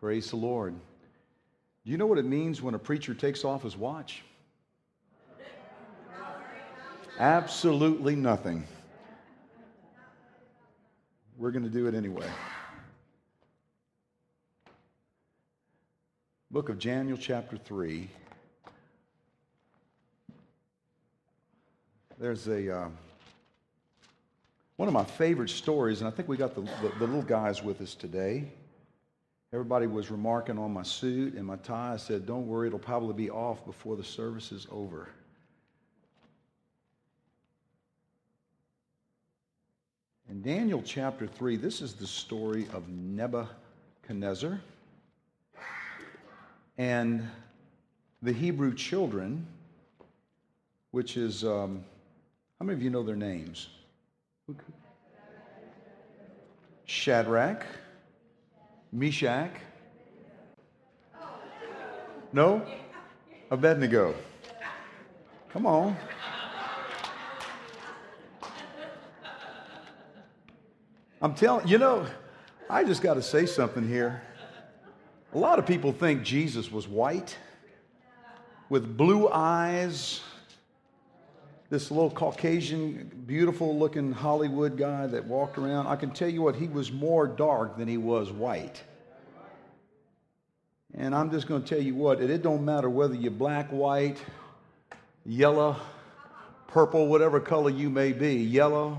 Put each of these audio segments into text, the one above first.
Praise the Lord. Do you know what it means when a preacher takes off his watch? Absolutely nothing. We're going to do it anyway. Book of Daniel, chapter 3. There's one of my favorite stories, and I think we got the little guys with us today. Everybody was remarking on my suit and my tie. I said, don't worry, it'll probably be off before the service is over. In Daniel chapter 3, this is the story of Nebuchadnezzar and the Hebrew children, which is, how many of you know their names? Shadrach, Meshach, no? Abednego. Come on. I'm telling you, I just got to say something here. A lot of people think Jesus was white with blue eyes, this little Caucasian, beautiful looking Hollywood guy that walked around. I can tell you what, he was more dark than he was white. And I'm just going to tell you what, it don't matter whether you're black, white, yellow, purple, whatever color you may be, yellow,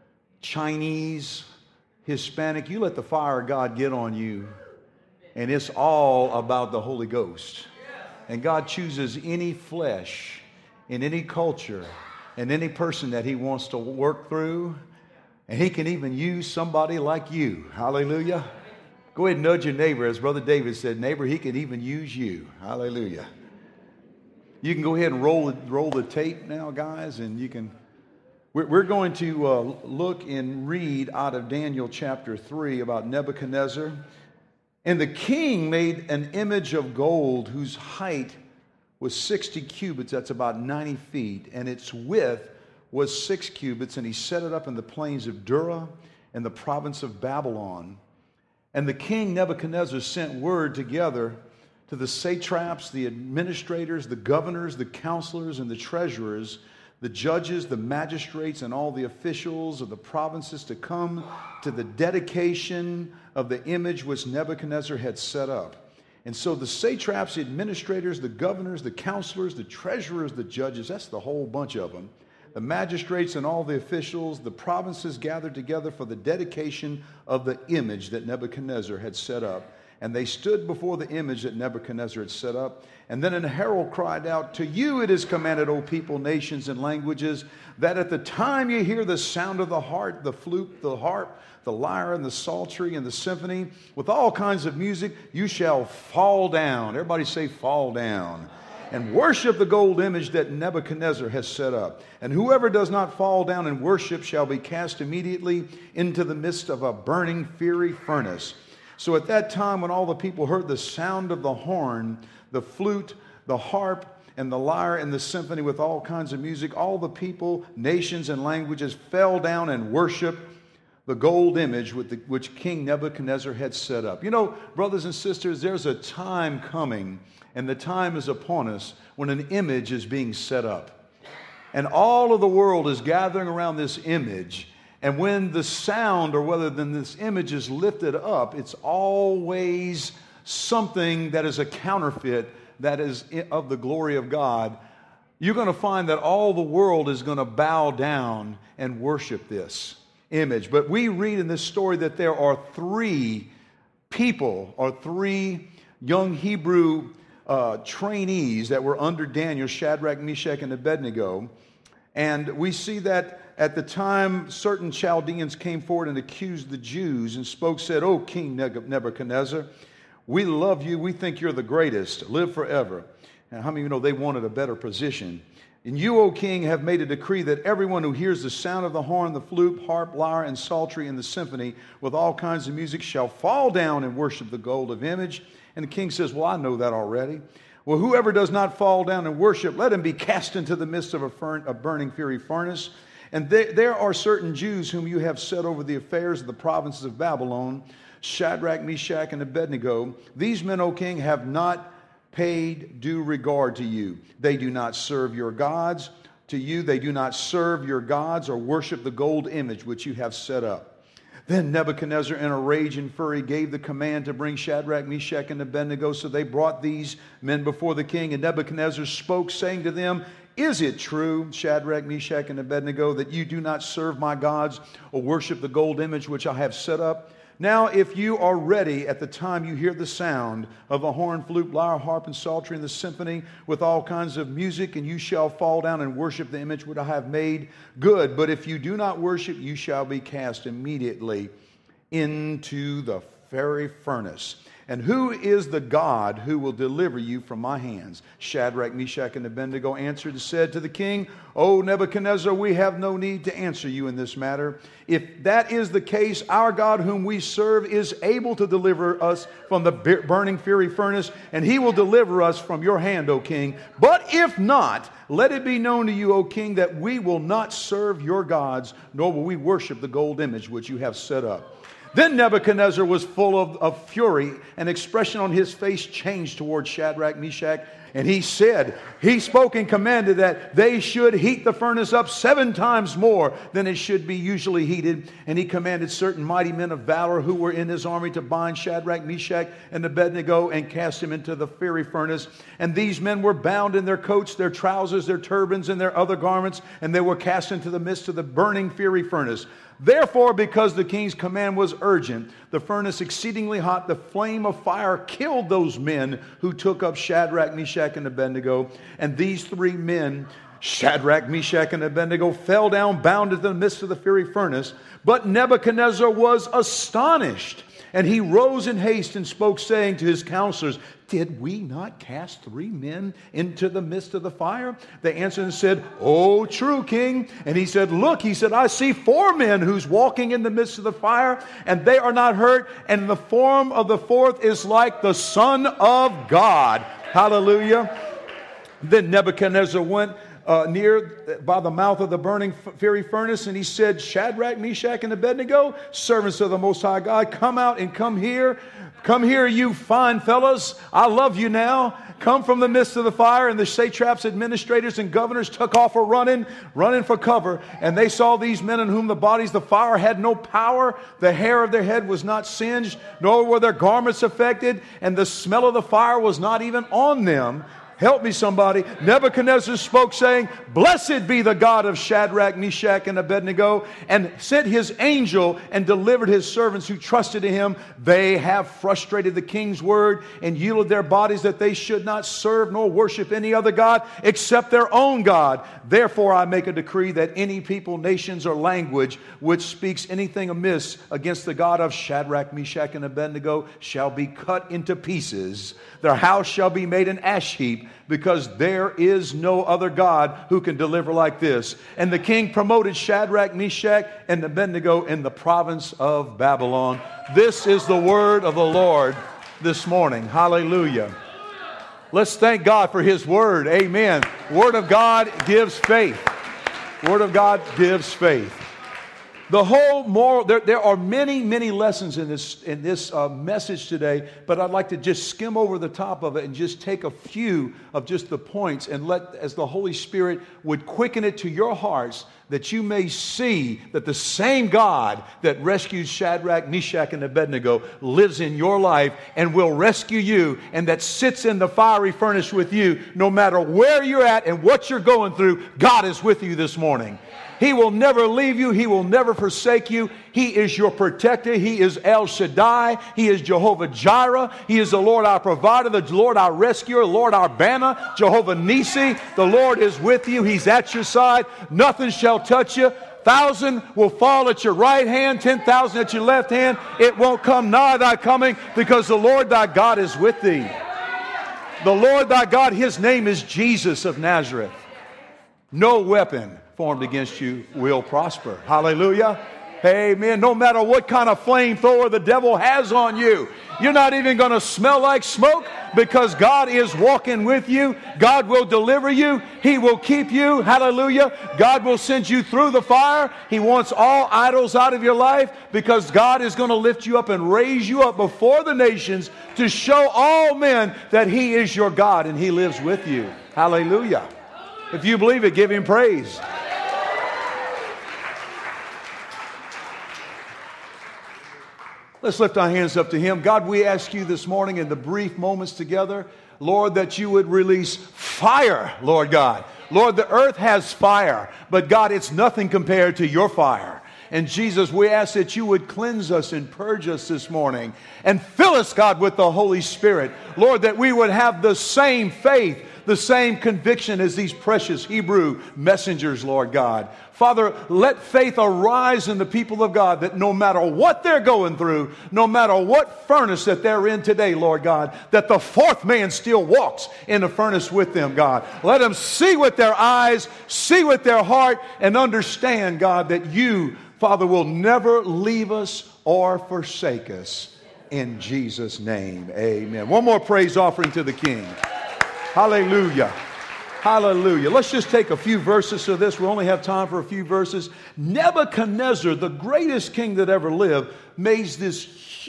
Chinese, Hispanic, you let the fire of God get on you, and it's all about the Holy Ghost. And God chooses any flesh in any culture and any person that He wants to work through, and He can even use somebody like you. Hallelujah. Go ahead and nudge your neighbor. As Brother David said, neighbor, He can even use you. Hallelujah. You can go ahead and roll the tape now, guys, and you can... We're going to look and read out of Daniel chapter 3 about Nebuchadnezzar. And the king made an image of gold whose height was 60 cubits, that's about 90 feet, and its width was 6 cubits, and he set it up in the plains of Dura in the province of Babylon. And the king Nebuchadnezzar sent word together to the satraps, the administrators, the governors, the counselors, and the treasurers, the judges, the magistrates, and all the officials of the provinces to come to the dedication of the image which Nebuchadnezzar had set up. And so the satraps, the administrators, the governors, the counselors, the treasurers, the judges, that's the whole bunch of them, the magistrates and all the officials, the provinces gathered together for the dedication of the image that Nebuchadnezzar had set up. And they stood before the image that Nebuchadnezzar had set up. And then an herald cried out, "To you it is commanded, O people, nations, and languages, that at the time you hear the sound of the harp, the flute, the harp, the lyre, and the psaltery, and the symphony, with all kinds of music, you shall fall down." Everybody say, fall down. "And worship the gold image that Nebuchadnezzar has set up. And whoever does not fall down and worship shall be cast immediately into the midst of a burning fiery furnace." So at that time, when all the people heard the sound of the horn, the flute, the harp, and the lyre, and the symphony with all kinds of music, all the people, nations, and languages fell down and worshiped the gold image which King Nebuchadnezzar had set up. You know, brothers and sisters, there's a time coming, and the time is upon us, when an image is being set up. And all of the world is gathering around this image. And when the sound, or whether then this image is lifted up, it's always something that is a counterfeit, that is of the glory of God. You're going to find that all the world is going to bow down and worship this image. But we read in this story that there are three people, or three young Hebrew trainees that were under Daniel, Shadrach, Meshach, and Abednego. And we see that at the time, certain Chaldeans came forward and accused the Jews and said, "O King Nebuchadnezzar, we love you. We think you're the greatest. Live forever." And how many of you know they wanted a better position? "And you, O king, have made a decree that everyone who hears the sound of the horn, the flute, harp, lyre, and psaltery, and the symphony with all kinds of music shall fall down and worship the golden image." And the king says, "Well, I know that already." "Well, whoever does not fall down and worship, let him be cast into the midst of a burning fiery furnace. And there are certain Jews whom you have set over the affairs of the provinces of Babylon, Shadrach, Meshach, and Abednego. These men, O king, have not paid due regard to you. They do not serve your gods. To you they do not serve your gods or worship the gold image which you have set up. Then Nebuchadnezzar, in a rage and fury, gave the command to bring Shadrach, Meshach, and Abednego. So they brought these men before the king. And Nebuchadnezzar spoke, saying to them, Is it true, Shadrach, Meshach, and Abednego, that you do not serve my gods or worship the gold image which I have set up? Now, if you are ready at the time you hear the sound of a horn, flute, lyre, harp, and psaltery, and the symphony with all kinds of music, and you shall fall down and worship the image which I have made, good. But if you do not worship, you shall be cast immediately into the fiery furnace. And who is the God who will deliver you from my hands? Shadrach, Meshach, and Abednego answered and said to the king, O Nebuchadnezzar, we have no need to answer you in this matter. If that is the case, our God whom we serve is able to deliver us from the burning fiery furnace, and he will deliver us from your hand, O king. But if not, let it be known to you, O king, that we will not serve your gods, nor will we worship the gold image which you have set up. Then Nebuchadnezzar was full of fury. An expression on his face changed towards Shadrach, Meshach, and he spoke and commanded that they should heat the furnace up 7 times more than it should be usually heated. And he commanded certain mighty men of valor who were in his army to bind Shadrach, Meshach, and Abednego and cast him into the fiery furnace. And these men were bound in their coats, their trousers, their turbans, and their other garments, and they were cast into the midst of the burning fiery furnace. Therefore, because the king's command was urgent, the furnace exceedingly hot, the flame of fire killed those men who took up Shadrach, Meshach, and Abednego. And these 3 men, Shadrach, Meshach, and Abednego, fell down bound in the midst of the fiery furnace. But Nebuchadnezzar was astonished, and he rose in haste and spoke, saying to his counselors, Did we not cast 3 men into the midst of the fire? They answered and said, Oh, true, king. And he said, Look, I see 4 men who's walking in the midst of the fire, and they are not hurt, and the form of the 4th is like the Son of God. Hallelujah. Then Nebuchadnezzar went near by the mouth of the burning fiery furnace, and he said, Shadrach, Meshach, and Abednego, servants of the Most High God, come out and come here. Come here, you fine fellows. I love you now. Come from the midst of the fire. And the satraps, administrators, and governors took off running for cover. And they saw these men in whom the bodies of the fire had no power. The hair of their head was not singed, nor were their garments affected. And the smell of the fire was not even on them. Help me, somebody. Nebuchadnezzar spoke, saying, Blessed be the God of Shadrach, Meshach, and Abednego, and sent his angel and delivered his servants who trusted in him. They have frustrated the king's word and yielded their bodies that they should not serve nor worship any other God except their own God. Therefore I make a decree that any people, nations, or language which speaks anything amiss against the God of Shadrach, Meshach, and Abednego shall be cut into pieces. Their house shall be made an ash heap, because there is no other God who can deliver like this. And the king promoted Shadrach, Meshach, and Abednego in the province of Babylon. This is the word of the Lord this morning. Hallelujah. Let's thank God for his word. Amen. Word of God gives faith. Word of God gives faith. The whole moral, there are many, many lessons in this message today, but I'd like to just skim over the top of it and just take a few of just the points and let, as the Holy Spirit would quicken it to your hearts, that you may see that the same God that rescued Shadrach, Meshach, and Abednego lives in your life and will rescue you, and that sits in the fiery furnace with you. No matter where you're at and what you're going through, God is with you this morning. He will never leave you. He will never forsake you. He is your protector. He is El Shaddai. He is Jehovah Jireh. He is the Lord our provider, the Lord our rescuer, Lord our banner, Jehovah Nisi. The Lord is with you. He's at your side. Nothing shall touch you. 1,000 will fall at your right hand, 10,000 at your left hand. It won't come nigh thy coming, because the Lord thy God is with thee. The Lord thy God, his name is Jesus of Nazareth. No weapon formed against you will prosper. Hallelujah. Amen. No matter what kind of flamethrower the devil has on you, you're not even going to smell like smoke because God is walking with you. God will deliver you. He will keep you. Hallelujah. God will send you through the fire. He wants all idols out of your life because God is going to lift you up and raise you up before the nations to show all men that He is your God and He lives with you. Hallelujah. If you believe it, give Him praise. Let's lift our hands up to Him. God, we ask you this morning in the brief moments together, Lord, that you would release fire, Lord God. Lord, the earth has fire, but God, it's nothing compared to your fire. And Jesus, we ask that you would cleanse us and purge us this morning and fill us, God, with the Holy Spirit. Lord, that we would have the same faith, the same conviction as these precious Hebrew messengers, Lord God. Father, let faith arise in the people of God that no matter what they're going through, no matter what furnace that they're in today, Lord God, that the fourth man still walks in the furnace with them, God. Let them see with their eyes, see with their heart, and understand, God, that you, Father, will never leave us or forsake us. In Jesus' name, amen. One more praise offering to the King. Hallelujah. Hallelujah. Let's just take a few verses to this. We only have time for a few verses. Nebuchadnezzar, the greatest king that ever lived, made this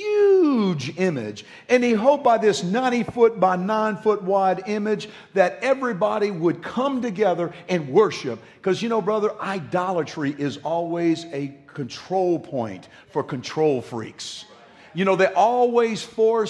huge image. And he hoped by this 90-foot by 9-foot wide image that everybody would come together and worship. Because, you know, brother, idolatry is always a control point for control freaks. You know, they always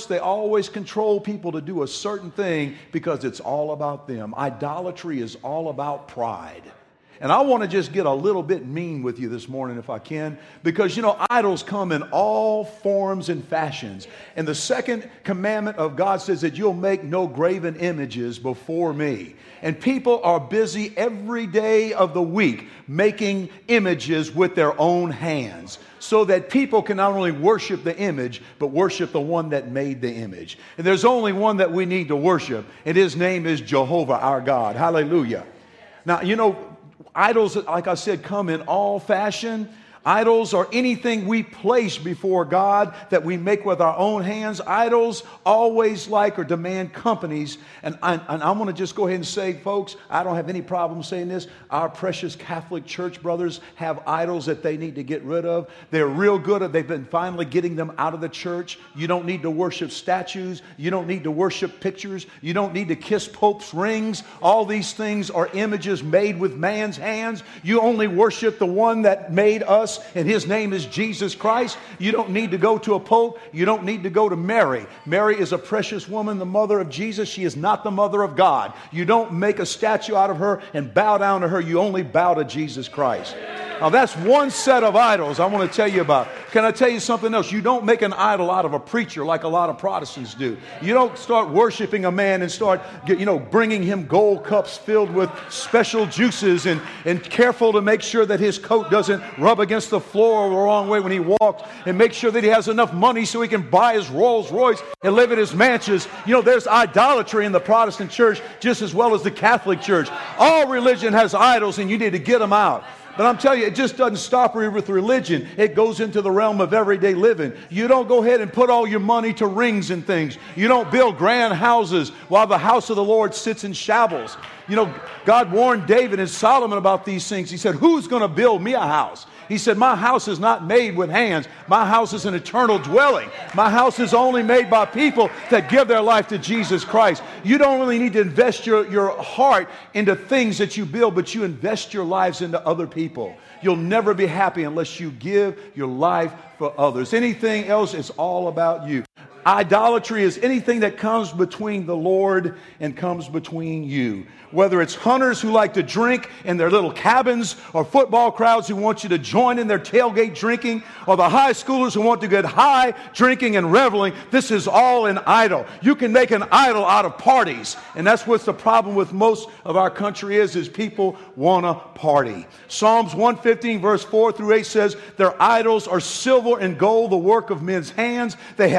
control people to do a certain thing because it's all about them. Idolatry is all about pride. And I want to just get a little bit mean with you this morning if I can, because, you know, idols come in all forms and fashions. And the second commandment of God says that you'll make no graven images before me. And people are busy every day of the week making images with their own hands so that people can not only worship the image, but worship the one that made the image. And there's only one that we need to worship, and His name is Jehovah, our God. Hallelujah. Now, you know, idols, like I said, come in all fashion. Idols are anything we place before God that we make with our own hands. Idols always like or demand companies. And I want to just go ahead and say, folks, I don't have any problem saying this. Our precious Catholic Church brothers have idols that they need to get rid of. They're real good at, they've been finally getting them out of the church. You don't need to worship statues. You don't need to worship pictures. You don't need to kiss Pope's rings. All these things are images made with man's hands. You only worship the one that made us, and His name is Jesus Christ. You don't need to go to a pope. You don't need to go to Mary. Mary is a precious woman, the mother of Jesus. She is not the mother of God. You don't make a statue out of her and bow down to her. You only bow to Jesus Christ. Now, that's one set of idols I want to tell you about. Can I tell you something else? You don't make an idol out of a preacher like a lot of Protestants do. You don't start worshiping a man and start, bringing him gold cups filled with special juices and careful to make sure that his coat doesn't rub against the floor the wrong way when he walks, and make sure that he has enough money so he can buy his Rolls Royce and live in his mansions. You know, there's idolatry in the Protestant church just as well as the Catholic church. All religion has idols, and you need to get them out. But I'm telling you, it just doesn't stop with religion. It goes into the realm of everyday living. You don't go ahead and put all your money to rings and things. You don't build grand houses while the house of the Lord sits in shambles. You know, God warned David and Solomon about these things. He said, who's going to build me a house? He said, my house is not made with hands. My house is an eternal dwelling. My house is only made by people that give their life to Jesus Christ. You don't really need to invest your heart into things that you build, but you invest your lives into other people. You'll never be happy unless you give your life for others. Anything else is all about you. Idolatry is anything that comes between the Lord and comes between you. Whether it's hunters who like to drink in their little cabins, or football crowds who want you to join in their tailgate drinking, or the high schoolers who want to get high drinking and reveling, this is all an idol. You can make an idol out of parties. And that's what's the problem with most of our country is people want to party. Psalms 115 verse 4 through 8 says, their idols are silver and gold, the work of men's hands. They have mouthpieces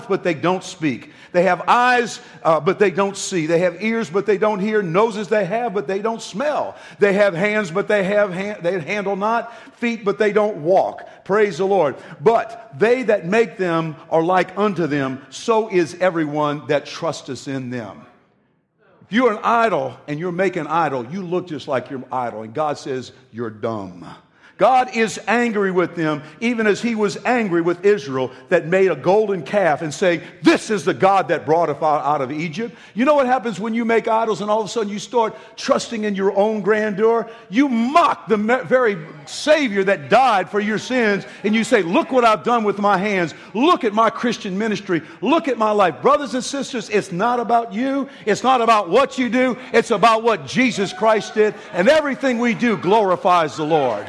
but they don't speak. They have eyes, but they don't see. They have ears, but they don't hear. Noses they have, but they don't smell. They have hands, but they handle not. Feet, but they don't walk. Praise the Lord. But they that make them are like unto them. So is everyone that trusteth in them. If you're an idol and you're making an idol, you look just like your idol. And God says, you're dumb. God is angry with them, even as he was angry with Israel that made a golden calf and say, this is the God that brought us out of Egypt. You know what happens when you make idols and all of a sudden you start trusting in your own grandeur? You mock the very Savior that died for your sins, and you say, look what I've done with my hands. Look at my Christian ministry. Look at my life. Brothers and sisters, it's not about you. It's not about what you do. It's about what Jesus Christ did, and everything we do glorifies the Lord.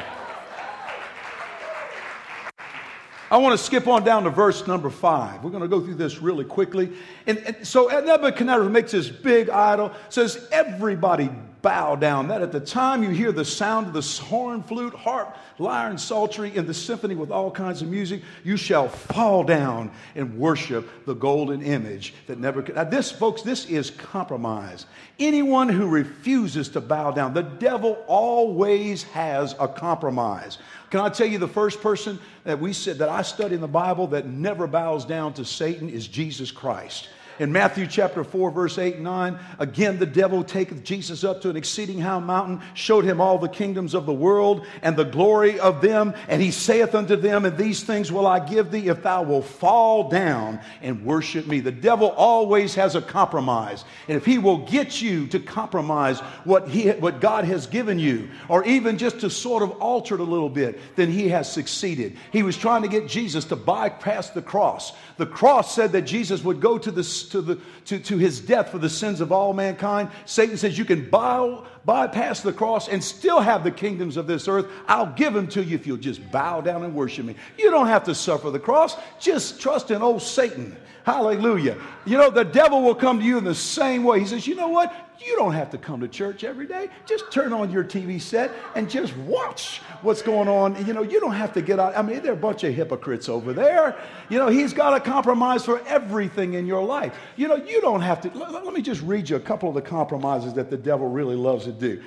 I want to skip on down to verse number 5. We're going to go through this really quickly. And so Nebuchadnezzar makes this big idol, says, everybody bow down. That at the time you hear the sound of the horn, flute, harp, lyre, and psaltery in the symphony with all kinds of music, you shall fall down and worship the golden image that Nebuchadnezzar. Now this, folks, this is compromise. Anyone who refuses to bow down, the devil always has a compromise. Can I tell you the first person that I study in the Bible that never bows down to Satan is Jesus Christ. In Matthew chapter 4, verse 8 and 9, again the devil taketh Jesus up to an exceeding high mountain, showed him all the kingdoms of the world and the glory of them, and he saith unto them, and these things will I give thee if thou wilt fall down and worship me. The devil always has a compromise. And if he will get you to compromise what God has given you, or even just to sort of alter it a little bit, then he has succeeded. He was trying to get Jesus to bypass the cross. The cross said that Jesus would go to his death for the sins of all mankind. Satan says you can bypass the cross and still have the kingdoms of this earth. I'll give them to you if you'll just bow down and worship me. You don't have to suffer the cross. Just trust in old Satan. Hallelujah. You know, the devil will come to you in the same way. He says, you know what? You don't have to come to church every day. Just turn on your TV set and just watch what's going on. You know, you don't have to get out. I mean, there are a bunch of hypocrites over there. You know, he's got a compromise for everything in your life. You know, you don't have to. Let me just read you a couple of the compromises that the devil really loves to do.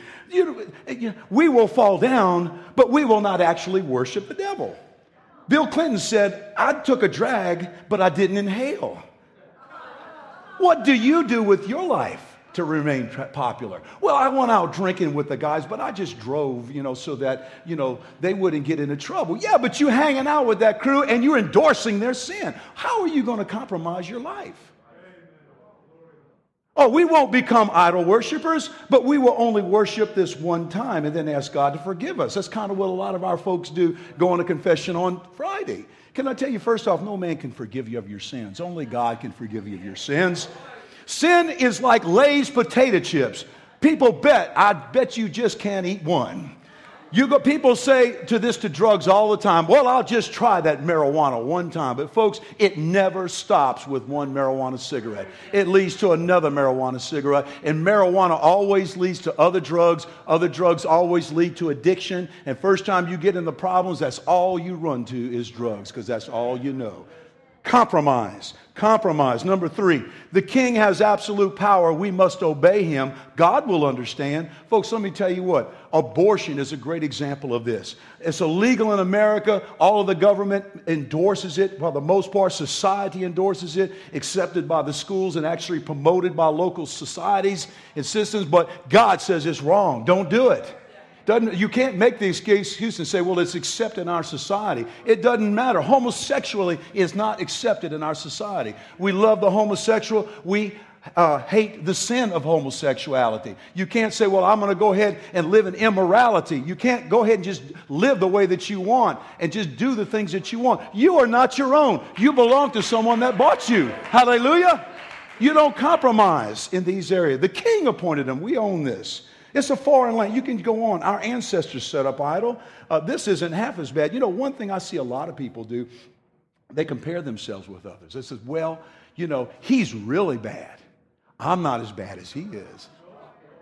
We will fall down, but we will not actually worship the devil. Bill Clinton said, I took a drag, but I didn't inhale. What do you do with your life to remain popular? Well, I went out drinking with the guys, but I just drove, so that, they wouldn't get into trouble. Yeah, but you hanging out with that crew and you're endorsing their sin. How are you going to compromise your life? Oh, we won't become idol worshipers, but we will only worship this one time and then ask God to forgive us. That's kind of what a lot of our folks do, going to confession on Friday. Can I tell you, first off, no man can forgive you of your sins. Only God can forgive you of your sins. Sin is like Lay's potato chips. People I bet you just can't eat one. People say to drugs all the time, well, I'll just try that marijuana one time. But folks, it never stops with one marijuana cigarette. It leads to another marijuana cigarette. And marijuana always leads to other drugs. Other drugs always lead to addiction. And first time you get into problems, that's all you run to is drugs, because that's all you know. Compromise. Number 3, the king has absolute power. We must obey him. God will understand. Folks, let me tell you what. Abortion is a great example of this. It's illegal in America. All of the government endorses it. For the most part, society endorses it, accepted by the schools and actually promoted by local societies and systems. But God says it's wrong. Don't do it. You can't make the excuse and say, well, it's accepted in our society. It doesn't matter. Homosexuality is not accepted in our society. We love the homosexual. We hate the sin of homosexuality. You can't say, well, I'm going to go ahead and live in immorality. You can't go ahead and just live the way that you want and just do the things that you want. You are not your own. You belong to someone that bought you. Hallelujah. You don't compromise in these areas. The king appointed them. We own this. It's a foreign land. You can go on. Our ancestors set up idol. This isn't half as bad. One thing I see a lot of people do, they compare themselves with others. They say, well, he's really bad. I'm not as bad as he is.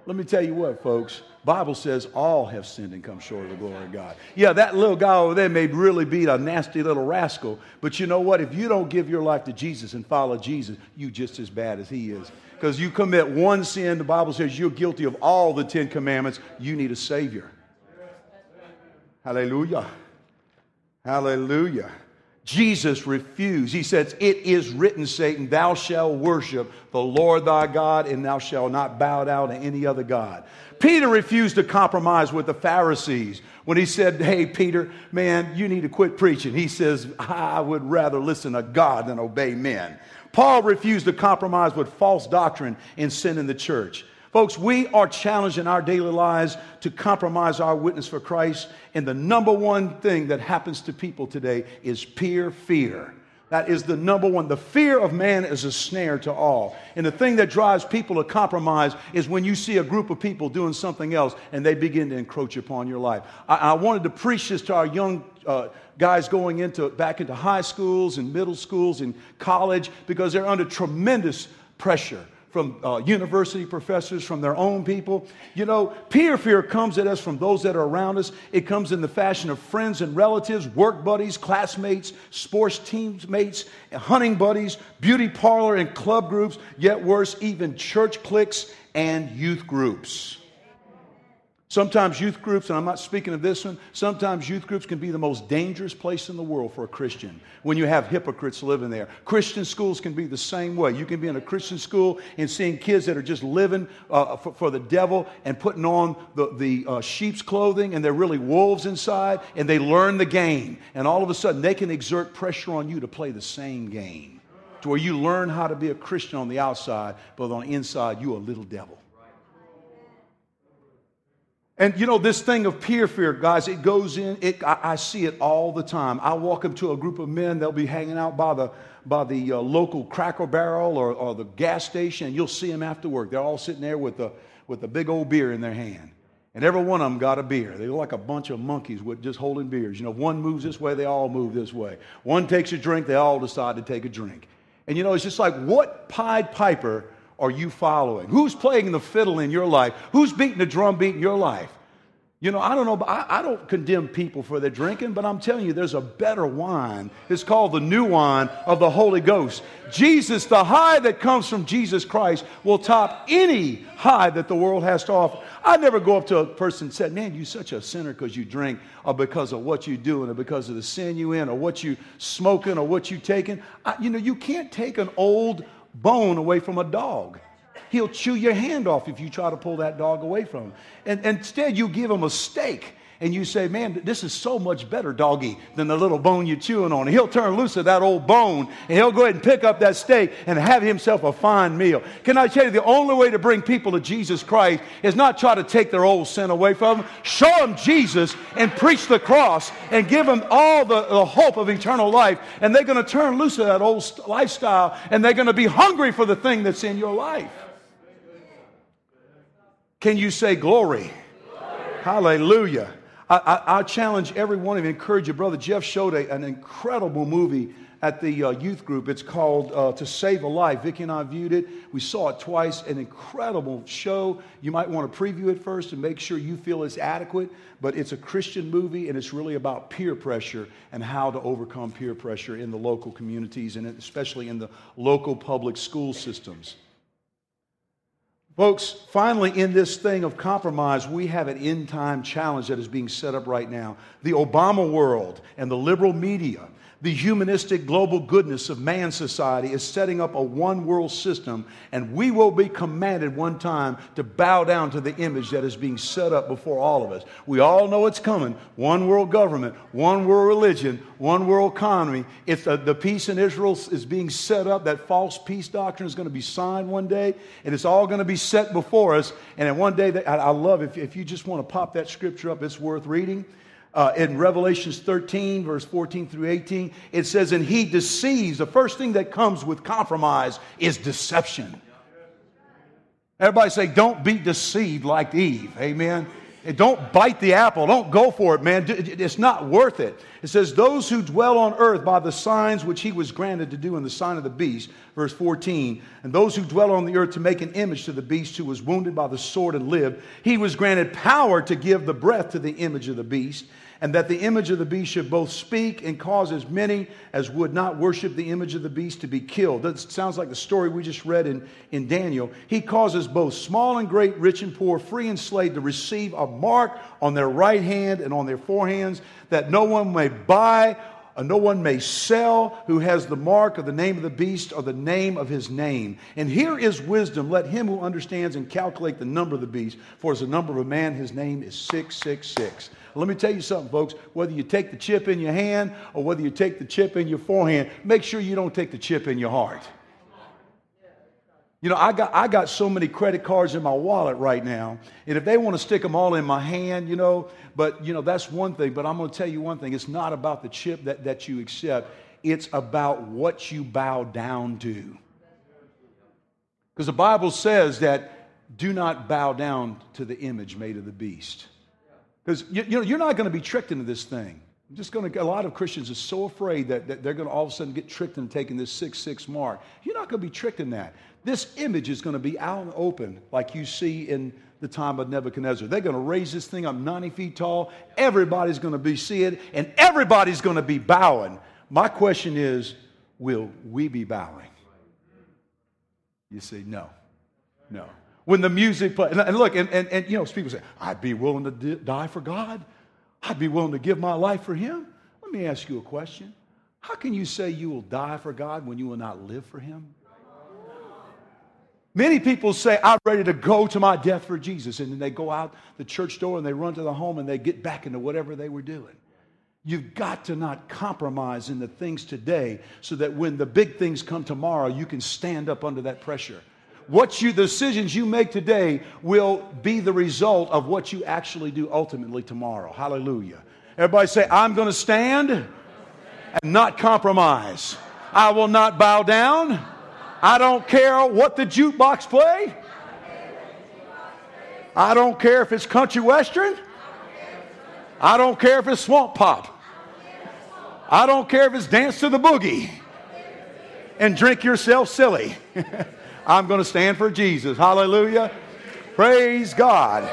Let me tell you what, folks. Bible says all have sinned and come short of the glory of God. Yeah, that little guy over there may really be a nasty little rascal, but you know what? If you don't give your life to Jesus and follow Jesus, you're just as bad as he is. Because you commit one sin, the Bible says you're guilty of all the 10 commandments. You need a Savior. Hallelujah. Hallelujah. Jesus refused. He says, it is written, Satan, thou shalt worship the Lord thy God, and thou shalt not bow down to any other God. Peter refused to compromise with the Pharisees. When he said, hey, Peter, man, you need to quit preaching. He says, I would rather listen to God than obey men. Paul refused to compromise with false doctrine and sin in the church. Folks, we are challenged in our daily lives to compromise our witness for Christ. And the number one thing that happens to people today is peer fear. That is the number one. The fear of man is a snare to all. And the thing that drives people to compromise is when you see a group of people doing something else and they begin to encroach upon your life. I wanted to preach this to our young guys going back into high schools and middle schools and college, because they're under tremendous pressure from university professors, from their own people. You know, peer fear comes at us from those that are around us. It comes in the fashion of friends and relatives, work buddies, classmates, sports teammates, hunting buddies, beauty parlor and club groups, yet worse, even church cliques and youth groups. Sometimes youth groups, and I'm not speaking of this one, sometimes youth groups can be the most dangerous place in the world for a Christian when you have hypocrites living there. Christian schools can be the same way. You can be in a Christian school and seeing kids that are just living for the devil and putting on the sheep's clothing, and they're really wolves inside, and they learn the game. And all of a sudden, they can exert pressure on you to play the same game, to where you learn how to be a Christian on the outside, but on the inside, you're a little devil. And you know, this thing of peer fear, guys, it goes in, I see it all the time. I walk up to a group of men, they'll be hanging out by the local Cracker Barrel or the gas station, and you'll see them after work. They're all sitting there with a big old beer in their hand. And every one of them got a beer. They look like a bunch of monkeys with just holding beers. You know, one moves this way, they all move this way. One takes a drink, they all decide to take a drink. And you know, it's just like, what Pied Piper are you following? Who's playing the fiddle in your life? Who's beating the drum beat in your life? You know, I don't know, but I don't condemn people for their drinking, but I'm telling you, there's a better wine. It's called the new wine of the Holy Ghost. Jesus, the high that comes from Jesus Christ, will top any high that the world has to offer. I never go up to a person and say, man, you're such a sinner because you drink, or because of what you're doing, or because of the sin you in, or what you smoking, or what you taking. You know, you can't take an old bone away from a dog. He'll chew your hand off if you try to pull that dog away from him. And instead, you give him a steak, and you say, man, this is so much better, doggy, than the little bone you're chewing on. And he'll turn loose of that old bone, and he'll go ahead and pick up that steak and have himself a fine meal. Can I tell you, the only way to bring people to Jesus Christ is not try to take their old sin away from them. Show them Jesus and preach the cross and give them all the hope of eternal life. And they're going to turn loose of that old lifestyle, and they're going to be hungry for the thing that's in your life. Can you say glory? Hallelujah. I challenge every one of you, encourage you. Brother Jeff showed an incredible movie at the youth group. It's called To Save a Life. Vicki and I viewed it. We saw it twice. An incredible show. You might want to preview it first and make sure you feel it's adequate. But it's a Christian movie, and it's really about peer pressure and how to overcome peer pressure in the local communities, and especially in the local public school systems. Folks, finally, in this thing of compromise, we have an end-time challenge that is being set up right now. The Obama world and the liberal media, the humanistic global goodness of man society is setting up a one-world system, and we will be commanded one time to bow down to the image that is being set up before all of us. We all know it's coming. One world government, one world religion, one world economy. It's the peace in Israel is being set up. That false peace doctrine is going to be signed one day, and it's all going to be set before us. And then one day, I love, if you just want to pop that scripture up, it's worth reading. In Revelation 13, verse 14 through 18, it says, and he deceives. The first thing that comes with compromise is deception. Everybody say, don't be deceived like Eve. Amen. Don't bite the apple. Don't go for it, man. It's not worth it. It says, those who dwell on earth by the signs which he was granted to do in the sign of the beast, verse 14, and those who dwell on the earth to make an image to the beast who was wounded by the sword and lived, he was granted power to give the breath to the image of the beast, and that the image of the beast should both speak and cause as many as would not worship the image of the beast to be killed. That sounds like the story we just read in Daniel. He causes both small and great, rich and poor, free and slave to receive a mark on their right hand and on their forehands, that no one may buy or no one may sell who has the mark of the name of the beast or the name of his name. And here is wisdom. Let him who understands and calculate the number of the beast, for as the number of a man, his name is 666. Let me tell you something, folks. Whether you take the chip in your hand or whether you take the chip in your forehand, make sure you don't take the chip in your heart. You know, I got so many credit cards in my wallet right now, and if they want to stick them all in my hand, but that's one thing. But I'm going to tell you one thing. It's not about the chip that you accept. It's about what you bow down to. Because the Bible says that do not bow down to the image made of the beast. Because you're not going to be tricked into this thing. A lot of Christians are so afraid that they're going to all of a sudden get tricked into taking this 666 mark. You're not going to be tricked in that. This image is going to be out and open like you see in the time of Nebuchadnezzar. They're going to raise this thing up 90 feet tall. Everybody's going to be seeing it, and everybody's going to be bowing. My question is, will we be bowing? You say, no. When the music plays, and look, and people say, I'd be willing to die for God. I'd be willing to give my life for Him. Let me ask you a question. How can you say you will die for God when you will not live for Him? Many people say, I'm ready to go to my death for Jesus. And then they go out the church door and they run to the home and they get back into whatever they were doing. You've got to not compromise in the things today so that when the big things come tomorrow, you can stand up under that pressure. The decisions you make today will be the result of what you actually do ultimately tomorrow. Hallelujah. Everybody say, I'm going to stand and not compromise. I will not bow down. I don't care what the jukebox play. I don't care if it's country western. I don't care if it's swamp pop. I don't care if it's dance to the boogie and drink yourself silly. I'm going to stand for Jesus. Hallelujah. Praise God.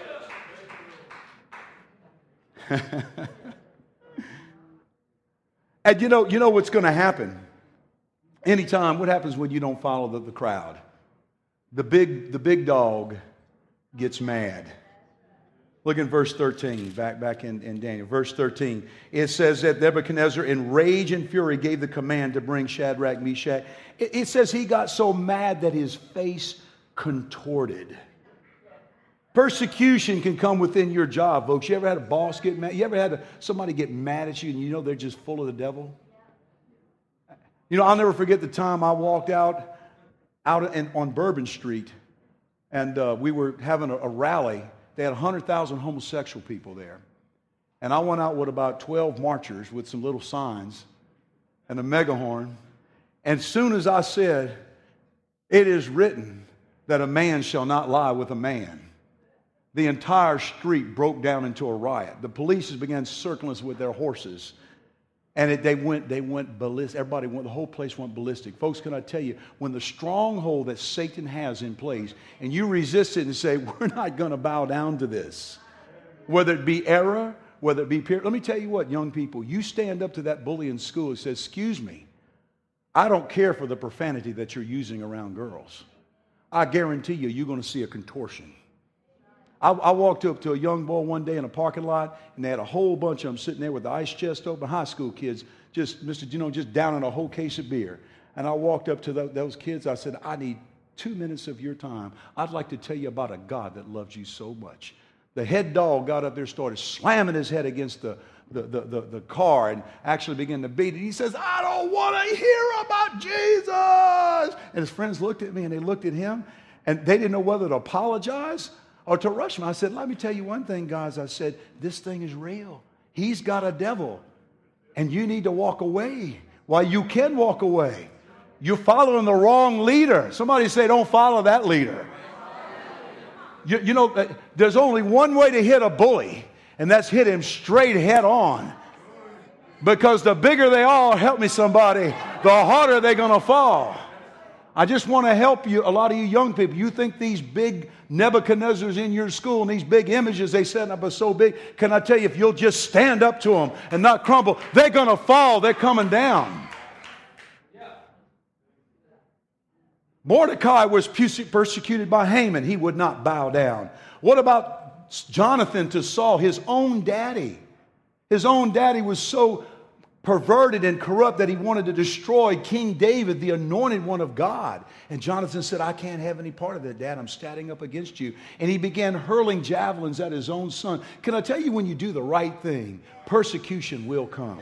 And you know what's going to happen? Anytime, what happens when you don't follow the crowd? The big dog gets mad. Look in verse 13, back in Daniel. Verse 13, it says that Nebuchadnezzar in rage and fury gave the command to bring Shadrach, Meshach. It says he got so mad that his face contorted. Persecution can come within your job, folks. You ever had a boss get mad? You ever had somebody get mad at you and you know they're just full of the devil? I'll never forget the time I walked out on Bourbon Street, and we were having a rally. They had 100,000 homosexual people there. And I went out with about 12 marchers with some little signs and a megahorn. And as soon as I said, it is written that a man shall not lie with a man, the entire street broke down into a riot. The police began circling us with their horses. And they went ballistic. The whole place went ballistic. Folks, can I tell you, when the stronghold that Satan has in place, and you resist it and say, we're not going to bow down to this, whether it be error, whether it be peer. Let me tell you what, young people, you stand up to that bully in school and say, excuse me, I don't care for the profanity that you're using around girls. I guarantee you're going to see a contortion. I walked up to a young boy one day in a parking lot, and they had a whole bunch of them sitting there with the ice chest open, high school kids, just down in a whole case of beer. And I walked up to those kids. I said, I need 2 minutes of your time. I'd like to tell you about a God that loves you so much. The head dog got up there, started slamming his head against the car and actually began to beat it. He says, I don't want to hear about Jesus. And his friends looked at me, and they looked at him, and they didn't know whether to apologize or to rush him. I said, let me tell you one thing, guys. I said, this thing is real. He's got a devil, and you need to walk away. While you can walk away, you're following the wrong leader. Somebody say, don't follow that leader. There's only one way to hit a bully, and that's hit him straight head on. Because the bigger they are, help me somebody, the harder they're going to fall. I just want to help you, a lot of you young people. You think these big Nebuchadnezzars in your school and these big images they set up are so big. Can I tell you, if you'll just stand up to them and not crumble, they're going to fall. They're coming down. Mordecai was persecuted by Haman. He would not bow down. What about Jonathan to Saul, his own daddy? His own daddy was so perverted and corrupt that he wanted to destroy King David, the anointed one of God. And Jonathan said, I can't have any part of that, Dad. I'm standing up against you. And he began hurling javelins at his own son. Can I tell you, when you do the right thing, persecution will come.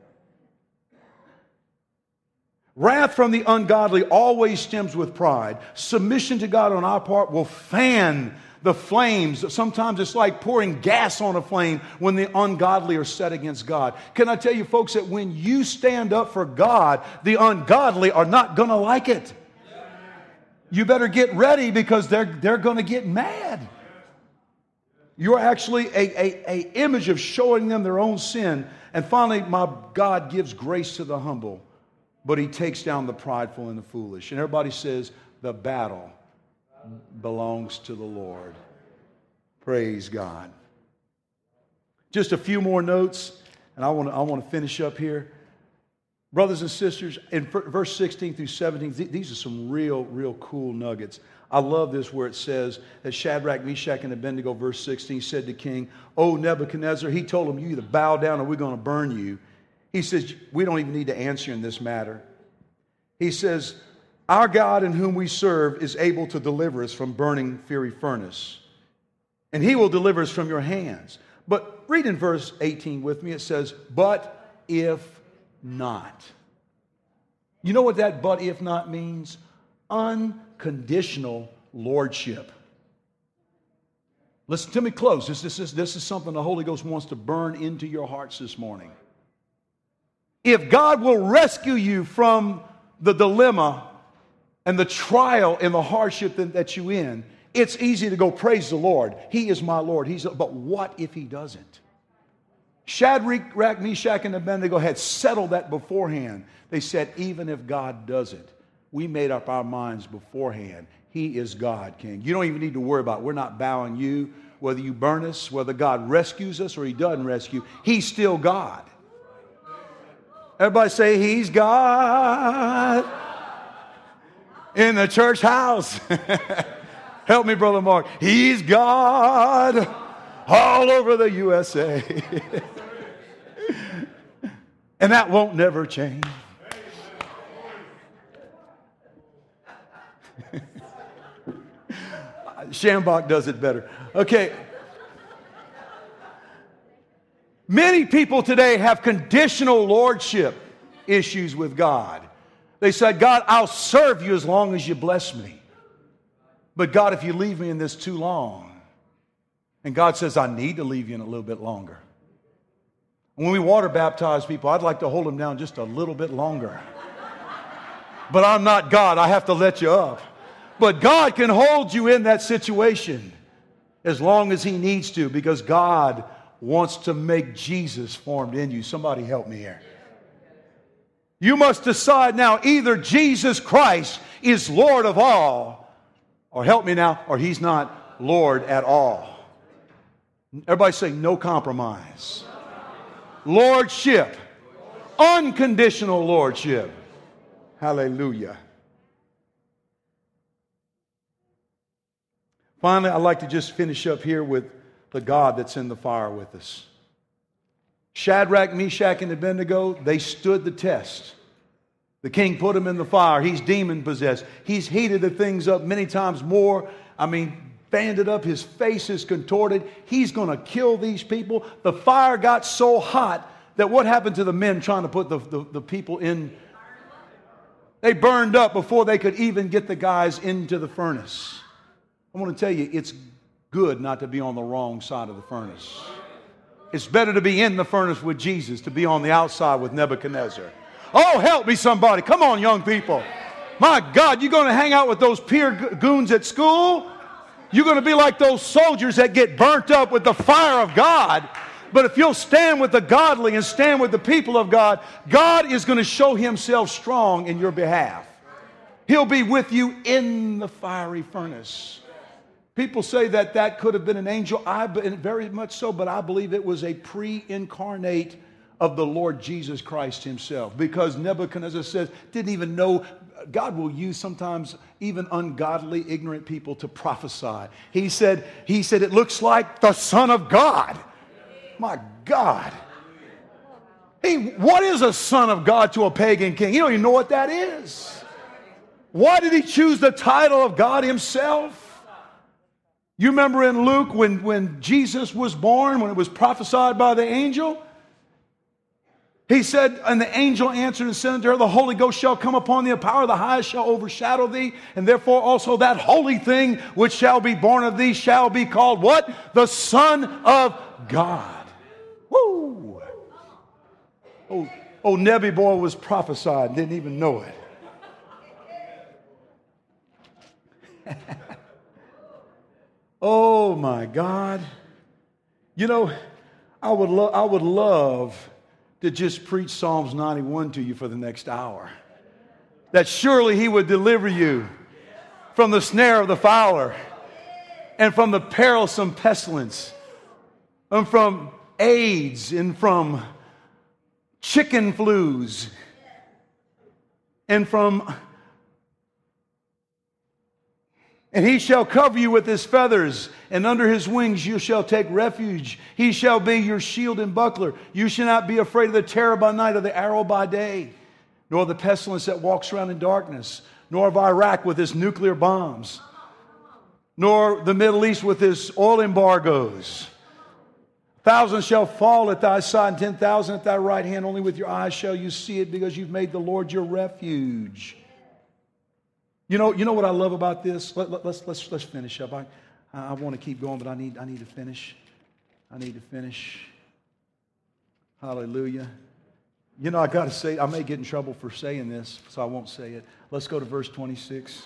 Wrath from the ungodly always stems with pride. Submission to God on our part will fan the flames. Sometimes it's like pouring gas on a flame when the ungodly are set against God. Can I tell you, folks, that when you stand up for God, the ungodly are not going to like it. You better get ready, because they're going to get mad. You're actually a image of showing them their own sin. And finally, my God gives grace to the humble, but He takes down the prideful and the foolish. And everybody says, the battle belongs to the Lord. Praise God. Just a few more notes, and I want to finish up here. Brothers and sisters, in verse 16 through 17, these are some real cool nuggets. I love this, where it says that Shadrach, Meshach, and Abednego, verse 16, said to King, "O Nebuchadnezzar," he told him, "you either bow down or we're going to burn you." He says, we don't even need to answer in this matter. He says, "Our God in whom we serve is able to deliver us from burning fiery furnace, and He will deliver us from your hands." But read in verse 18 with me. It says, "But if not." You know what that "but if not" means? Unconditional lordship. Listen to me close. This is something the Holy Ghost wants to burn into your hearts this morning. If God will rescue you from the dilemma and the trial and the hardship that you're in, it's easy to go, praise the Lord. He is my Lord. But what if He doesn't? Shadrach, Meshach, and Abednego had settled that beforehand. They said, even if God doesn't, we made up our minds beforehand. He is God, King. You don't even need to worry about it. We're not bowing you. Whether you burn us, whether God rescues us or He doesn't rescue, He's still God. Everybody say, He's God in the church house. Help me, Brother Mark. He's God all over the USA. And that won't never change. Shambach does it better. Okay. Many people today have conditional lordship issues with God. They said, God, I'll serve you as long as you bless me. But God, if you leave me in this too long. And God says, I need to leave you in a little bit longer. When we water baptize people, I'd like to hold them down just a little bit longer. But I'm not God. I have to let you up. But God can hold you in that situation as long as He needs to, because God wants to make Jesus formed in you. Somebody help me here. You must decide now, either Jesus Christ is Lord of all, or help me now, or He's not Lord at all. Everybody say no compromise. Lordship. Unconditional lordship. Hallelujah. Finally, I'd like to just finish up here with the God that's in the fire with us. Shadrach, Meshach, and Abednego, they stood the test. The king put them in the fire. He's demon-possessed. He's heated the things up many times more. Fanned it up. His face is contorted. He's going to kill these people. The fire got so hot that what happened to the men trying to put the people in? They burned up before they could even get the guys into the furnace. I want to tell you, it's good not to be on the wrong side of the furnace. It's better to be in the furnace with Jesus, to be on the outside with Nebuchadnezzar. Oh, help me somebody. Come on, young people. My God, you're going to hang out with those peer goons at school? You're going to be like those soldiers that get burnt up with the fire of God. But if you'll stand with the godly and stand with the people of God, God is going to show Himself strong in your behalf. He'll be with you in the fiery furnace. People say that that could have been an angel. Very much so, but I believe it was a pre-incarnate of the Lord Jesus Christ Himself. Because Nebuchadnezzar says, didn't even know. God will use sometimes even ungodly, ignorant people to prophesy. He said, it looks like the Son of God. My God. What is a son of God to a pagan king? You don't even know what that is. Why did He choose the title of God Himself? You remember in Luke when Jesus was born, when it was prophesied by the angel? He said, and the angel answered and said unto her, the Holy Ghost shall come upon thee, the power of the highest shall overshadow thee, and therefore also that holy thing which shall be born of thee shall be called what? The Son of God. Woo! Oh, Nebby boy was prophesied and didn't even know it. Oh my God. You know, I would love to just preach Psalms 91 to you for the next hour. That surely He would deliver you from the snare of the fowler and from the perilsome pestilence and from AIDS and from chicken flus and He shall cover you with His feathers, and under His wings you shall take refuge. He shall be your shield and buckler. You shall not be afraid of the terror by night, or the arrow by day, nor the pestilence that walks around in darkness, nor of Iraq with its nuclear bombs, nor the Middle East with its oil embargoes. 1,000 shall fall at thy side, and 10,000 at thy right hand. Only with your eyes shall you see it, because you've made the Lord your refuge. You know what I love about this? Let's finish up. I want to keep going, but I need to finish. I need to finish. Hallelujah. You know, I got to say, I may get in trouble for saying this, so I won't say it. Let's go to verse 26.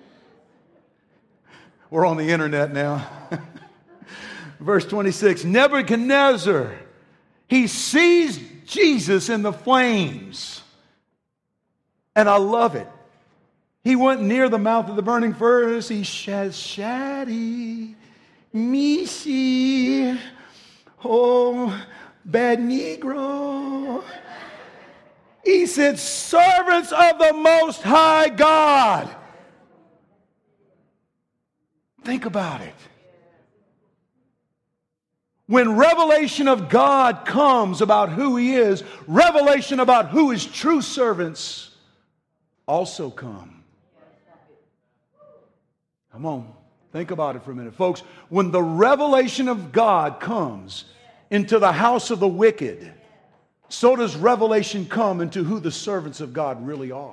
We're on the internet now. Verse 26. Nebuchadnezzar, he sees Jesus in the flames. And I love it. He went near the mouth of the burning furnace. He says, Shadi, Mishi, oh, bad Negro. He said, servants of the Most High God. Think about it. When revelation of God comes about who He is, revelation about who His true servants also come. Come on, think about it for a minute. Folks, when the revelation of God comes into the house of the wicked, so does revelation come into who the servants of God really are.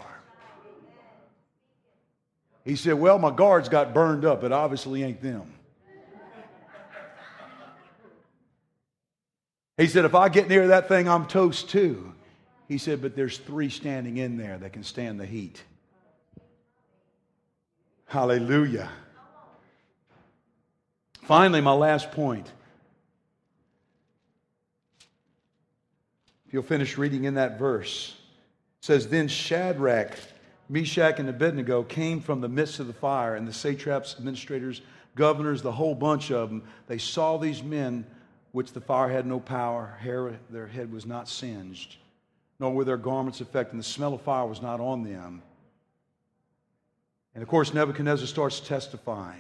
He said, well, my guards got burned up. It obviously ain't them. He said, if I get near that thing, I'm toast too. He said, but there's 3 standing in there that can stand the heat. Hallelujah. Finally, my last point. If you'll finish reading in that verse, it says, then Shadrach, Meshach, and Abednego came from the midst of the fire, and the satraps, administrators, governors, the whole bunch of them, they saw these men which the fire had no power, hair, their head was not singed, nor were their garments affected, and the smell of fire was not on them. And of course, Nebuchadnezzar starts testifying.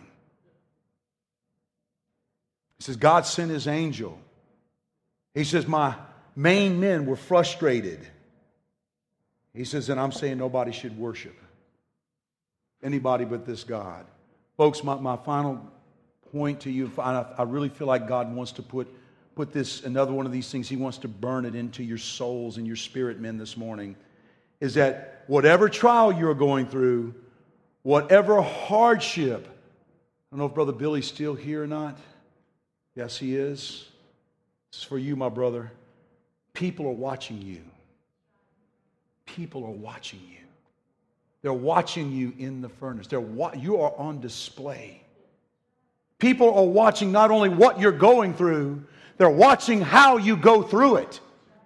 He says, God sent His angel. He says, my main men were frustrated. He says, and I'm saying nobody should worship anybody but this God. Folks, my final point to you, I really feel like God wants to put this, another one of these things, He wants to burn it into your souls and your spirit, men, this morning, is that whatever trial you're going through, whatever hardship, I don't know if Brother Billy's still here or not. Yes, he is. This is for you, my brother. People are watching you. People are watching you. They're watching you in the furnace. You are on display. People are watching not only what you're going through, they're watching how you go through it.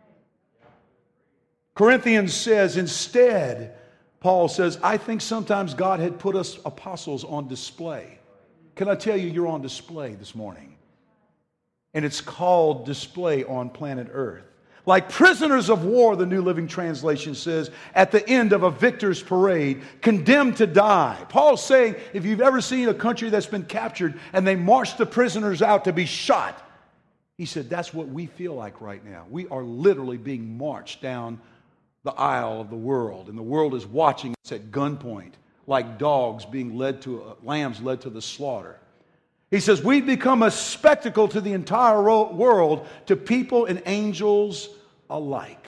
Corinthians says, instead, Paul says, I think sometimes God had put us apostles on display. Can I tell you, you're on display this morning? And it's called display on planet Earth. Like prisoners of war, the New Living Translation says, at the end of a victor's parade, condemned to die. Paul's saying, if you've ever seen a country that's been captured and they march the prisoners out to be shot, he said, that's what we feel like right now. We are literally being marched down the aisle of the world, and the world is watching us at gunpoint, like dogs being lambs led to the slaughter. He says, we've become a spectacle to the entire world, to people and angels alike.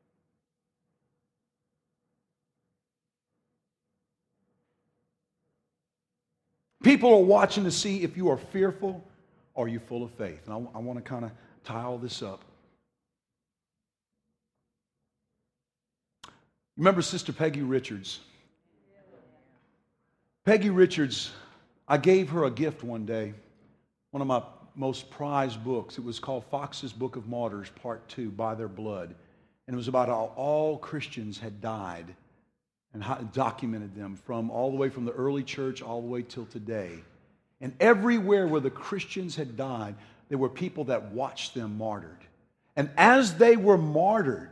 People are watching to see if you are fearful or are you full of faith. And I want to kind of tie all this up. Remember Sister Peggy Richards? Peggy Richards, I gave her a gift one day, one of my most prized books. It was called Fox's Book of Martyrs, Part 2, By Their Blood. And it was about how all Christians had died and how it documented them from all the way from the early church all the way till today. And everywhere where the Christians had died, there were people that watched them martyred. And as they were martyred,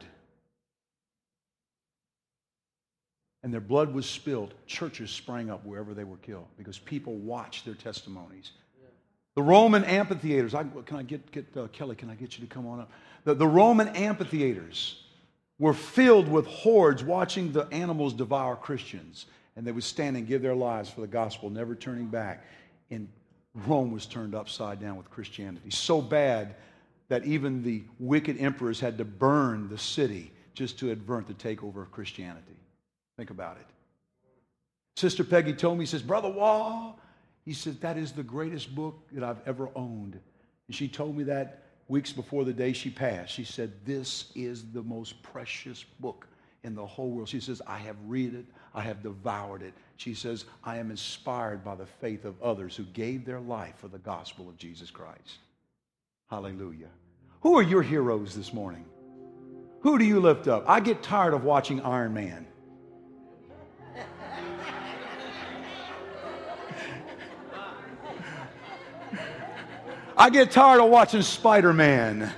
and their blood was spilled, churches sprang up wherever they were killed because people watched their testimonies. The Roman amphitheaters, Kelly, can I get you to come on up? The Roman amphitheaters were filled with hordes watching the animals devour Christians. And they would stand and give their lives for the gospel, never turning back. And Rome was turned upside down with Christianity. So bad that even the wicked emperors had to burn the city just to avert the takeover of Christianity. Think about it. Sister Peggy told me, he says, Brother Wall, he said, that is the greatest book that I've ever owned. And she told me that weeks before the day she passed. She said, this is the most precious book in the whole world. She says, I have read it. I have devoured it. She says, I am inspired by the faith of others who gave their life for the gospel of Jesus Christ. Hallelujah. Who are your heroes this morning? Who do you lift up? I get tired of watching Iron Man. I get tired of watching Spider-Man.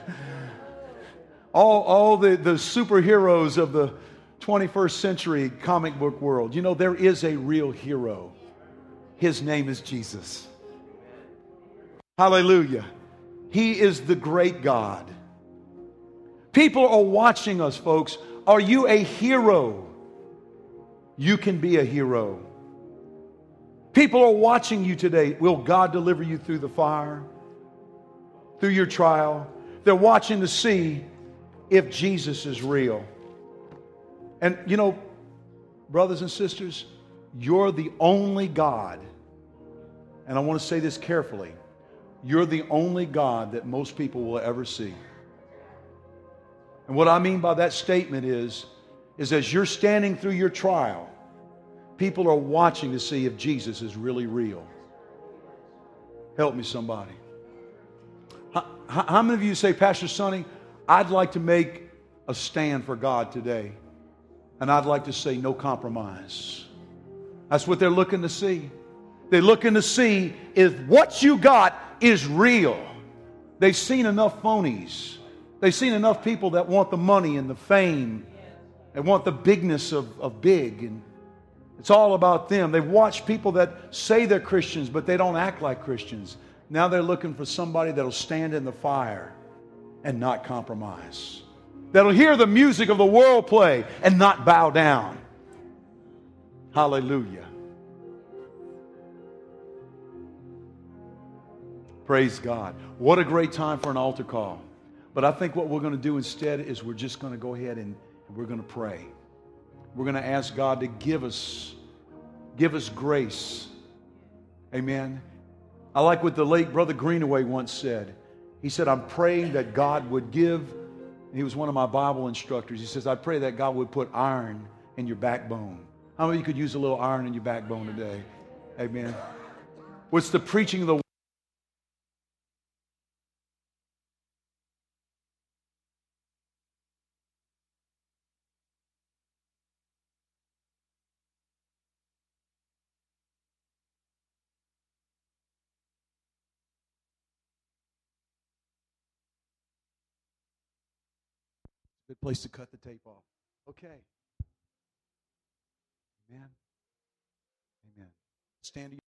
All the superheroes of the 21st century comic book world. You know, there is a real hero. His name is Jesus. Hallelujah. He is the great God. People are watching us, folks. Are you a hero? You can be a hero. People are watching you today. Will God deliver you through the fire? Through your trial? They're watching to see if Jesus is real. And you know, brothers and sisters, you're the only God, and I want to say this carefully, you're the only God that most people will ever see. And what I mean by that statement is as you're standing through your trial, people are watching to see if Jesus is really real. Help me, somebody. How many of you say, Pastor Sonny, I'd like to make a stand for God today, and I'd like to say no compromise? That's what they're looking to see. They're looking to see if what you got is real. They've seen enough phonies. They've seen enough people that want the money and the fame. They want the bigness of big, and it's all about them. They've watched people that say they're Christians, but they don't act like Christians. Now they're looking for somebody that'll stand in the fire and not compromise. That'll hear the music of the world play and not bow down. Hallelujah. Praise God. What a great time for an altar call. But I think what we're going to do instead is we're just going to go ahead and we're going to pray. We're going to ask God to give us grace. Amen. I like what the late Brother Greenaway once said. He said, I'm praying that God would give, and he was one of my Bible instructors. He says, I pray that God would put iron in your backbone. How many of you could use a little iron in your backbone today? Amen. What's the preaching of the Good place to cut the tape off. Okay. Amen. Amen. Stand to